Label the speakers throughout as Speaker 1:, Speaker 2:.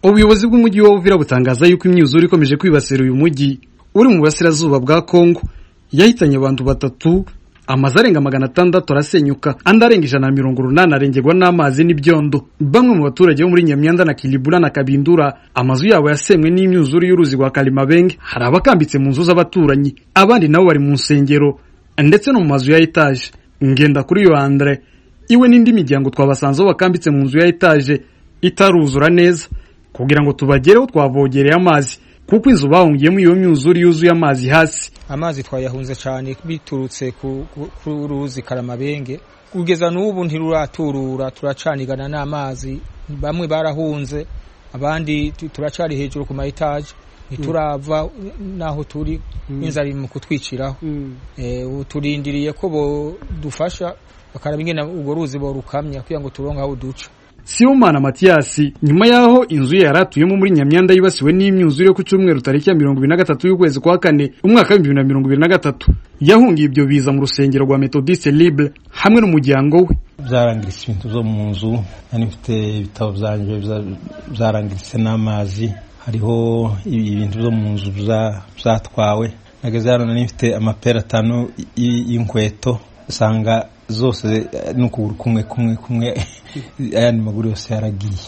Speaker 1: Ubuyobozi bw'umujyi wa Uvira butangaza yuko imyuzure ikomeje kwibasira uyu mujyi uri mu burasirazuba bwa Kongo yahitanye abantu 3, amazu arenga 600 arasenyuka, andi arenga 180 arengerwa n'amazi n'ibyondo. Bamwe mu baturage bo muri Nyamyanda na Kilibula na Kabindura amazu yabo yasemwe n'imyuzure y'uruzi rwa Kalimabenge, hari abakambitse mu nzu z'abaturanyi, abandi nabo bari mu nsengero ndetse no mu mazu ya etage. Ngenda kuri yo Andre iwe n'indi miryango twabasanze bakambitse mu nzu ya etage itaruzura neza kugira ngo tubagereho twavogereye amazi kuko inzu bahungiyemo iyo myuzure yuzuye amazi hasi.
Speaker 2: Amazi twayahunze cyane biturutse ku ruzi Kalimabenge, kugeza n'ubu ntiruraturura, turacanigana n'amazi. Bamwe barahunze, abandi turacari hejuru ku ma etage, ntiturava naho turi, inzara mu kutwiciraho. Turindiriye ko bo dufasha bakaraba ingene ubwo ruzi bo rukamya kugira ngo turonka aho duca.
Speaker 1: Sibomana Mathias nyuma yaho inzu ye yaratuyemo muri Nyamyanda yibasiwe n'imyuzure yo ku cyumweru tariki ya 23 y'ukwezi kwa 4 umwaka wa 2023 yahungiye ibyo biza mu rusengero rwa Methodiste Libre hamwe n'umuryango we.
Speaker 3: Byarangiritse ibintu zo mu nzu, nanifite ibitabo byanje byarangiritse n'amazi, hariho ibintu zo mu nzu byatwawe, nageze hano nanifite amapera 5 y'inkweto, usanga zose n'ukuguru kumwe ayandi maguru yose yaragiye,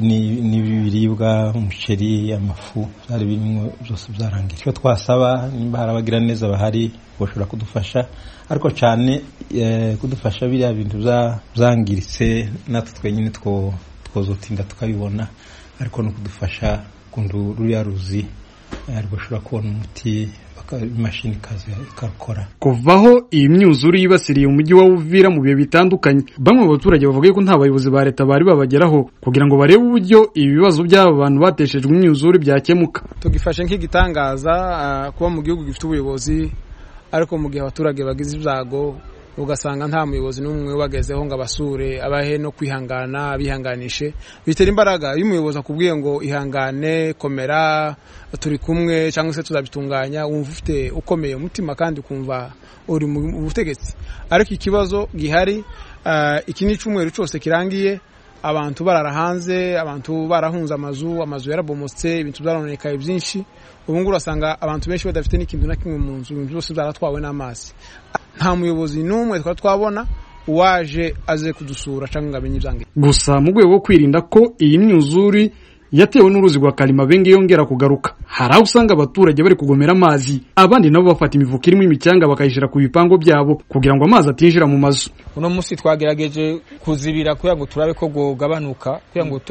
Speaker 3: ni biribwa, umuceri, amafu, byari birimo byose byarangiye. Cyo twasaba nimba harabagira neza bahari boshobora kudufasha, ariko cyane kudufasha biriya bintu byangiritse natwe twenyine twozotinda tukabibona, ariko no kudufasha kundu ruriya ruzi ariko shobora kubona umuti imashini kazi ikakora.
Speaker 1: Kuvaho iyi myuzure yibasiriye umujyi wa Uvira mu bihe bitandukanye, bamwe mu baturage bavuga ko nta bayobozi ba leta bari babageraho kugira ngo barebe uburyo ibibazo by'aba bantu bateshejwe imyuzure byakemuka.
Speaker 4: Tugifashe nk'igitangaza kuba mu gihugu gifite ubuyobozi, ariko mu gihe abaturage bagize ibyago ugasanga nta muyobozi n'umwe wagezeho ngo abasure abahe no kwihangana bihanganishe. Bitera imbaraga iyo umuyobozi akubwiye ngo ihangane, komera, turi kumwe cyangwa se tuzabitunganya, wumva ufite ukomeye umutima kandi kumva uri mu butegetsi. Ariko ikibazo gihari, iki ni cyumweru cyose kirangiye, abantu barara hanze, abantu barahunza amazu yarabomotse, ibintu byaronekaye byinshi. Ubu nguru urasanga abantu benshi badafite n'ikintu na kimwe mu nzu, ibintu byose byaratwawe n'amazi. Nta muyobozi n'umwe twabona uwaje aze kudusura cyangwa amenye ibyange.
Speaker 1: Gusa mu rwego rwo kwirinda ko iyi myuzure yatewe n'uruzi rwa Kalimabenge yongera kugaruka, hari aho usanga abaturage bari kugomera amazi, abandi nabo bafata imifuka irimo imicyanga bakayishira ku bipango byabo kugira ngo amazi atinjira mu mazu.
Speaker 2: Uno munsi twagerageje kuzibira kugira ngo turabe ko gogabanuka, kugira ngo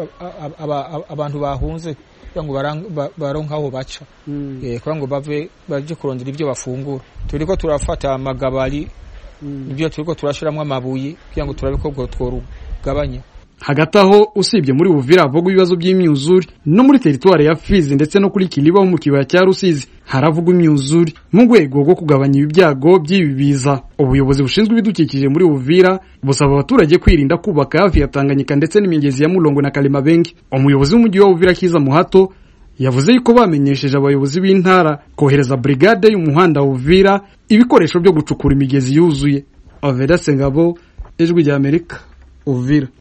Speaker 2: abantu bahunze kugira ngo baronka aho baca, kugira ngo baje kurondera ibyo bafungura. Turiko turafata amagabari, ibyo turiko turashiramo amabuye kugira ngo turabe ko tworugabanya.
Speaker 1: Hagati aho usibye muri Uvira havugwa ibibazo by'imyuzure, no muri teritwari ya Fizi ndetse no kuri Kiliba mu kibaya cya Rusizi haravugwa imyuzure. Mu rwego rwo kugabanya ibyago by'ibibiza, ubuyobozi bushinzwe ibidukikije muri Uvira busaba abaturage kwirinda kubaka hafi ya Tanganyika ndetse n'imigezi ya Mulongo na Kalimabenge. Umuyobozi w'umujyi wa Uvira Kiza Muhato yavuze yuko bamenyesheje abayobozi b'intara kohereza brigade y'umuhanda wa Uvira ibikoresho byo gucukura imigezi yuzuye. Aveda Sengabo, Ijwi rya Amerika, Uvira.